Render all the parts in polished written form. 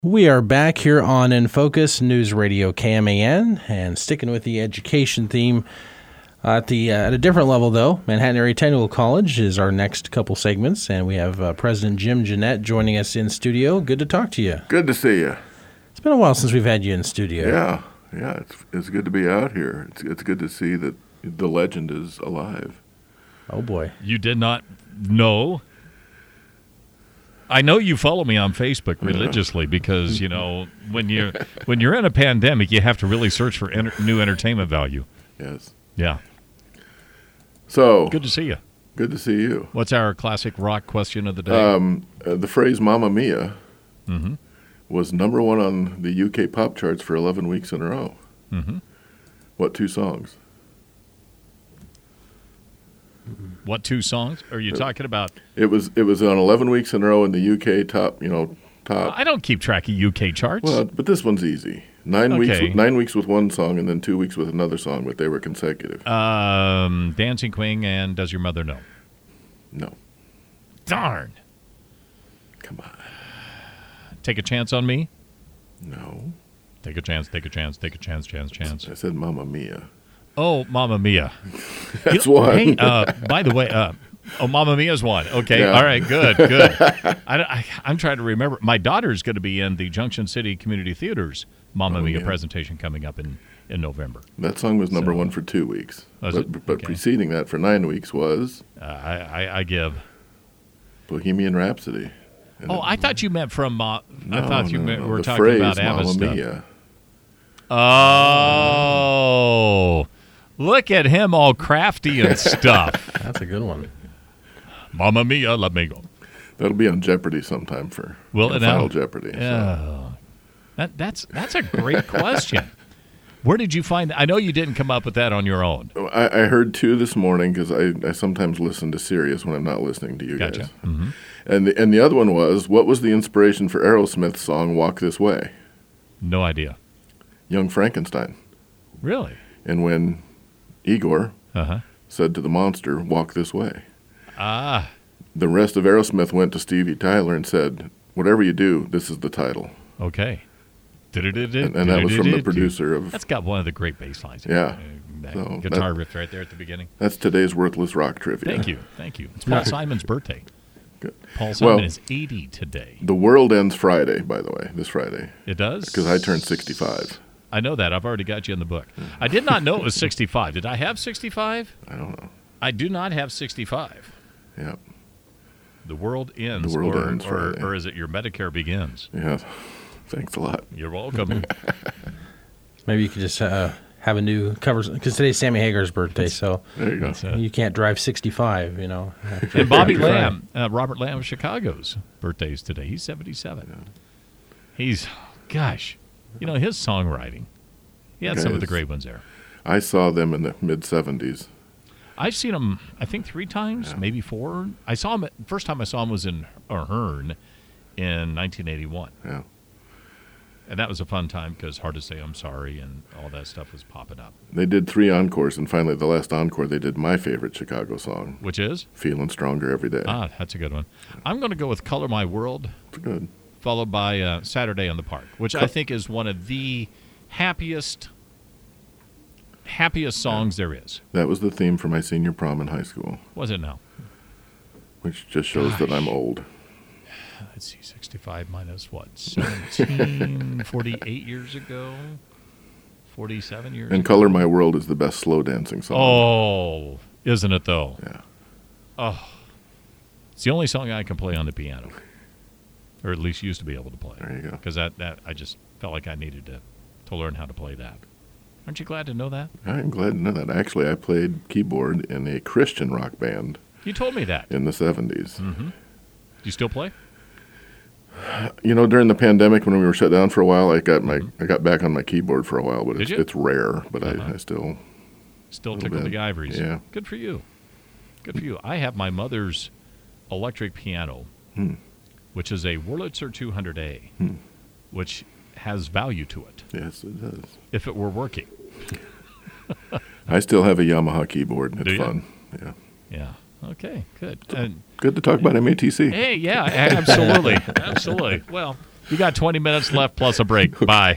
We are back here on In Focus News Radio KMAN, and sticking with the education theme at a different level, though. Manhattan Area Technical College is our next couple segments, and we have President Jim Jeanette joining us in studio. Good to talk to you. Good to see you. It's been a while since we've had you in studio. Yeah, it's good to be out here. It's good to see that the legend is alive. Oh boy, you did not know. I know you follow me on Facebook religiously because, you know, when you're in a pandemic, you have to really search for new entertainment value. Yes. Yeah. So good to see you. Good to see you. What's our classic rock question of the day? The phrase "Mamma Mia" was number one on the UK pop charts for 11 weeks in a row. Mm-hmm. What two songs? What two songs are you talking about? It was on 11 weeks in a row in the UK top. I don't keep track of UK charts. Well, but this one's easy. 9 weeks with one song, and then 2 weeks with another song, but they were consecutive. Dancing Queen and Does Your Mother Know? No. Darn. Come on. Take a Chance on Me? No. Take a chance. Chance. I said Mamma Mia. Oh, Mamma Mia. That's one. Hey, by the way, Mamma Mia's one. Okay, yeah. All right, good. I'm trying to remember. My daughter's going to be in the Junction City Community Theater's Mamma Mia presentation coming up in November. That song was number one for 2 weeks. But preceding that for 9 weeks was... I give... Bohemian Rhapsody. I thought you meant from... No, were the talking phrase, about ABBA Mamma stuff. Mia. Oh, look at him all crafty and stuff. That's a good one. Mamma Mia, let me go. That'll be on Jeopardy sometime for Final Jeopardy. Yeah, so. That's a great question. Where did you find? I know you didn't come up with that on your own. I heard two this morning because I sometimes listen to Sirius when I'm not listening to you guys. Mm-hmm. And the other one was, what was the inspiration for Aerosmith's song "Walk This Way"? No idea. Young Frankenstein. Really? And when Igor said to the monster, "Walk this way," the rest of Aerosmith went to Stevie Tyler and said, "Whatever you do, this is the title." Okay. And that was from the producer of... That's got one of the great bass lines. Yeah. That guitar riff right there at the beginning. That's today's Worthless Rock trivia. Thank you. It's Paul Simon's birthday. Good. Paul Simon is 80 today. The world ends Friday, by the way, this Friday. It does? Because I turned 65. I know that. I've already got you in the book. I did not know it was 65. Did I have 65? I don't know. I do not have 65. Yep. The world ends. The world ends Friday. Or is it your Medicare begins? Yeah. Thanks a lot. You're welcome. Maybe you could just have a new cover, because today's Sammy Hagar's birthday, so there you go. You can't drive 65, you know. And Bobby Lamb, Robert Lamb of Chicago's birthday is today. He's 77. Yeah. He's, gosh, you know, his songwriting. He had some of the great ones there. I saw them in the mid-'70s. I've seen him, I think, 3 times, maybe 4. I saw him, first time I saw him was in Ahern in 1981. Yeah. And that was a fun time because Hard to Say I'm Sorry and all that stuff was popping up. They did 3 encores, and finally the last encore they did my favorite Chicago song. Which is? Feeling Stronger Every Day. That's a good one. I'm going to go with Color My World. That's good. Followed by Saturday on the Park, which I think is one of the happiest songs there is. That was the theme for my senior prom in high school. Was it now? Which just shows that I'm old. Let's see, 65 minus what? 17, 48 years ago? 47 years ago? And Color My World is the best slow dancing song. Oh, isn't it though? Yeah. Oh. It's the only song I can play on the piano. Or at least used to be able to play. There you go. Because that I just felt like I needed to learn how to play that. Aren't you glad to know that? I'm glad to know that. Actually, I played keyboard in a Christian rock band. You told me that. In the 70s. Mm-hmm. Do you still play? You know, during the pandemic when we were shut down for a while, I got back on my keyboard for a while, but it's rare. But I still tickle the ivories. Yeah. Good for you. Good for you. I have my mother's electric piano, which is a Wurlitzer 200A, which has value to it. Yes, it does. If it were working. I still have a Yamaha keyboard. It's fun. Yeah. Yeah. Okay, good. Good to talk about MATC. Hey, yeah, absolutely. Absolutely. Well, You got 20 minutes left plus a break. Bye.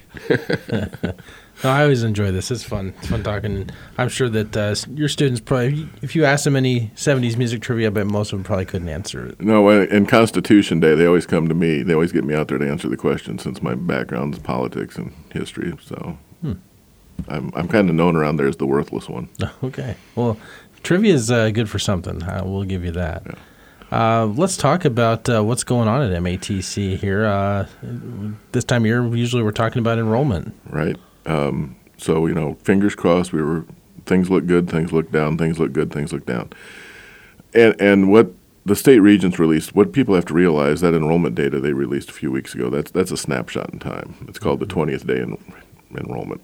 No, I always enjoy this. It's fun. It's fun talking. I'm sure that your students probably, if you ask them any 70s music trivia, I bet most of them probably couldn't answer it. No, in Constitution Day, they always come to me. They always get me out there to answer the question since my background is politics and history. So I'm kind of known around there as the worthless one. Okay. Well, trivia is good for something. We'll give you that. Yeah. Let's talk about what's going on at MATC here. This time of year, usually we're talking about enrollment. Right. So, fingers crossed, things look good, things look down, things look good, things look down. And what the state regents released, what people have to realize, that enrollment data they released a few weeks ago, that's a snapshot in time. It's called the 20th day enrollment.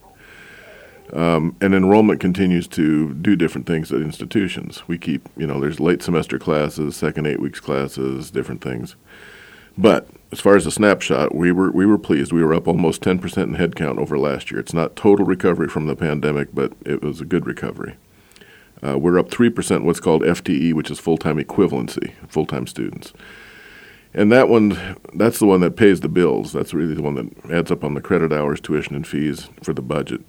And enrollment continues to do different things at institutions. We keep, there's late semester classes, second 8 weeks classes, different things. But as far as the snapshot, we were pleased. We were up almost 10% in headcount over last year. It's not total recovery from the pandemic, but it was a good recovery. We're up 3% what's called FTE, which is full-time equivalency, full-time students. And that's the one that pays the bills. That's really the one that adds up on the credit hours, tuition, and fees for the budget.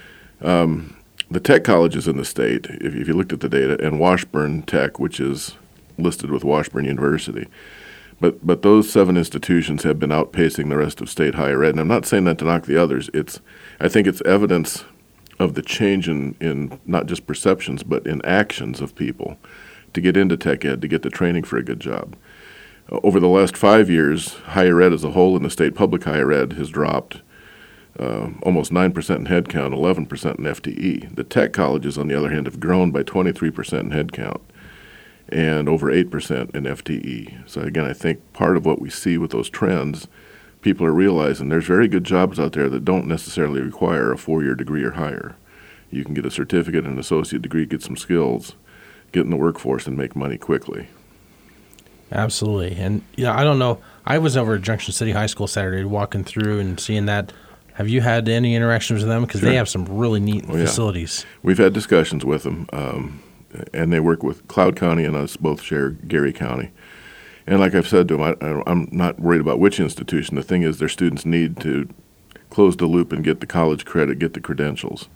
The tech colleges in the state, if you looked at the data, and Washburn Tech, which is listed with Washburn University, but those 7 institutions have been outpacing the rest of state higher ed. And I'm not saying that to knock the others. I think it's evidence of the change in not just perceptions, but in actions of people to get into tech ed, to get the training for a good job. Over the last 5 years, higher ed as a whole in the state, public higher ed, has dropped almost 9% in headcount, 11% in FTE. The tech colleges, on the other hand, have grown by 23% in headcount and over 8% in FTE. So again, I think part of what we see with those trends, people are realizing there's very good jobs out there that don't necessarily require a 4-year degree or higher. You can get a certificate and an associate degree, get some skills, get in the workforce, and make money quickly. Absolutely. And I don't know. I was over at Junction City High School Saturday walking through and seeing that. Have you had any interactions with them? Because They have some really neat facilities. We've had discussions with them. And they work with Cloud County and us both share Geary County. And like I've said to them, I'm not worried about which institution. The thing is their students need to close the loop and get the college credit, get the credentials.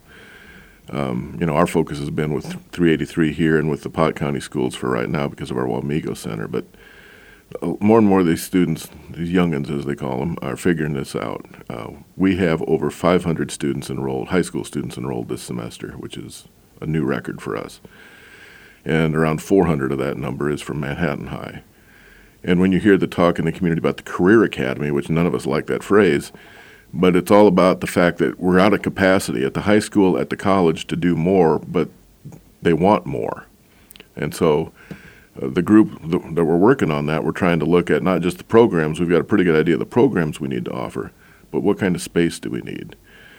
Our focus has been with 383 here and with the Pot County schools for right now because of our Wamego Center. But more and more of these students, these youngins as they call them, are figuring this out. We have over 500 students enrolled, high school students enrolled this semester, which is a new record for us. And around 400 of that number is from Manhattan High. And when you hear the talk in the community about the Career Academy, which none of us like that phrase, but it's all about the fact that we're out of capacity at the high school, at the college to do more, but they want more. And so the group that we're working on that, we're trying to look at not just the programs. We've got a pretty good idea of the programs we need to offer, but what kind of space do we need?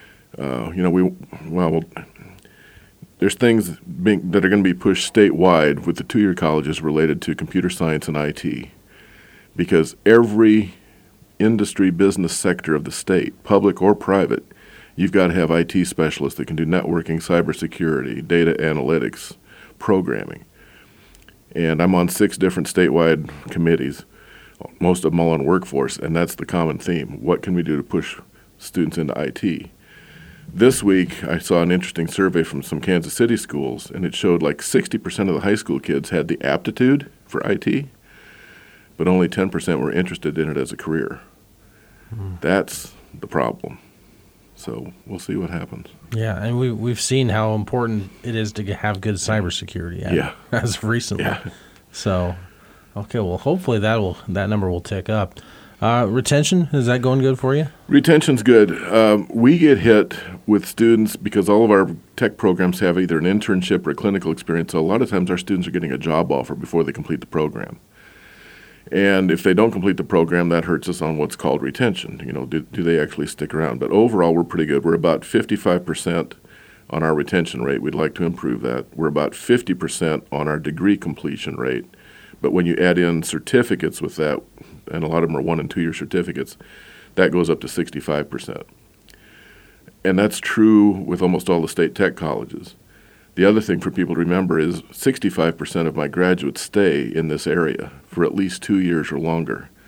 There's things that are going to be pushed statewide with the 2-year colleges related to computer science and IT, because every industry business sector of the state, public or private, you've got to have IT specialists that can do networking, cybersecurity, data analytics, programming. And I'm on 6 different statewide committees, most of them all on workforce, and that's the common theme. What can we do to push students into IT? This week, I saw an interesting survey from some Kansas City schools, and it showed like 60% of the high school kids had the aptitude for IT, but only 10% were interested in it as a career. That's the problem. So we'll see what happens. Yeah, and we've seen how important it is to have good cybersecurity as of recently. Yeah. So, okay, well, hopefully that number will tick up. Retention, is that going good for you? Retention's good. We get hit with students because all of our tech programs have either an internship or a clinical experience. So a lot of times our students are getting a job offer before they complete the program. And if they don't complete the program, that hurts us on what's called retention. Do they actually stick around? But overall, we're pretty good. We're about 55% on our retention rate. We'd like to improve that. We're about 50% on our degree completion rate. But when you add in certificates with that, and a lot of them are 1- and 2-year certificates, that goes up to 65%. And that's true with almost all the state tech colleges. The other thing for people to remember is 65% of my graduates stay in this area for at least 2 years or longer.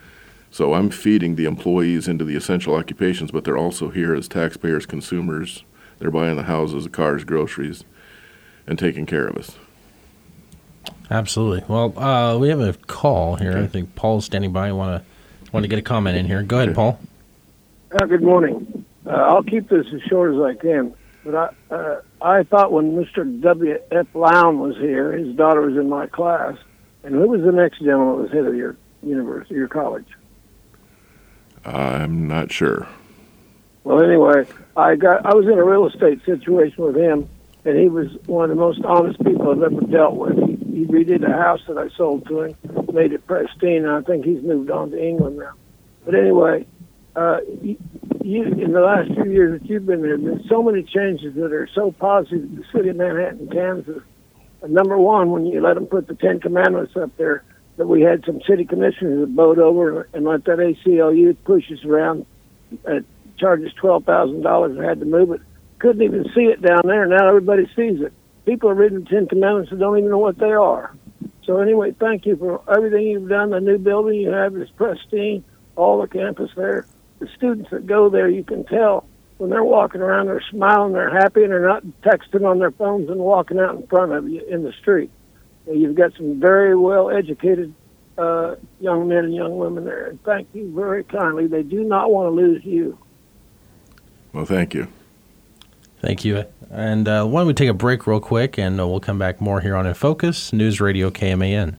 So I'm feeding the employees into the essential occupations, but they're also here as taxpayers, consumers. They're buying the houses, the cars, groceries, and taking care of us. Absolutely. Well, we have a call here. Okay. I think Paul's standing by. Want to get a comment in here. Go ahead, Okay. Paul. Good morning. I'll keep this as short as I can. But I thought when Mr. W.F. Lown was here, his daughter was in my class. And who was the next gentleman that was head of your university, your college? I'm not sure. Well, anyway, I was in a real estate situation with him, and he was one of the most honest people I've ever dealt with. He redid a house that I sold to him, made it pristine, and I think he's moved on to England now. But anyway, you in the last few years that you've been there, there's been so many changes that are so positive in the city of Manhattan, Kansas. Number one, when you let them put the Ten Commandments up there, that we had some city commissioners that bowed over and let that ACLU push us around, charges $12,000 and had to move it. Couldn't even see it down there. Now everybody sees it. People are reading the Ten Commandments and don't even know what they are. So anyway, thank you for everything you've done. The new building you have is pristine. All the campus there. The students that go there, you can tell when they're walking around, they're smiling, they're happy, and they're not texting on their phones and walking out in front of you in the street. You've got some very well-educated young men and young women there, and thank you very kindly. They do not want to lose you. Well, thank you. Thank you. And why don't we take a break real quick, and we'll come back more here on In Focus, News Radio KMAN.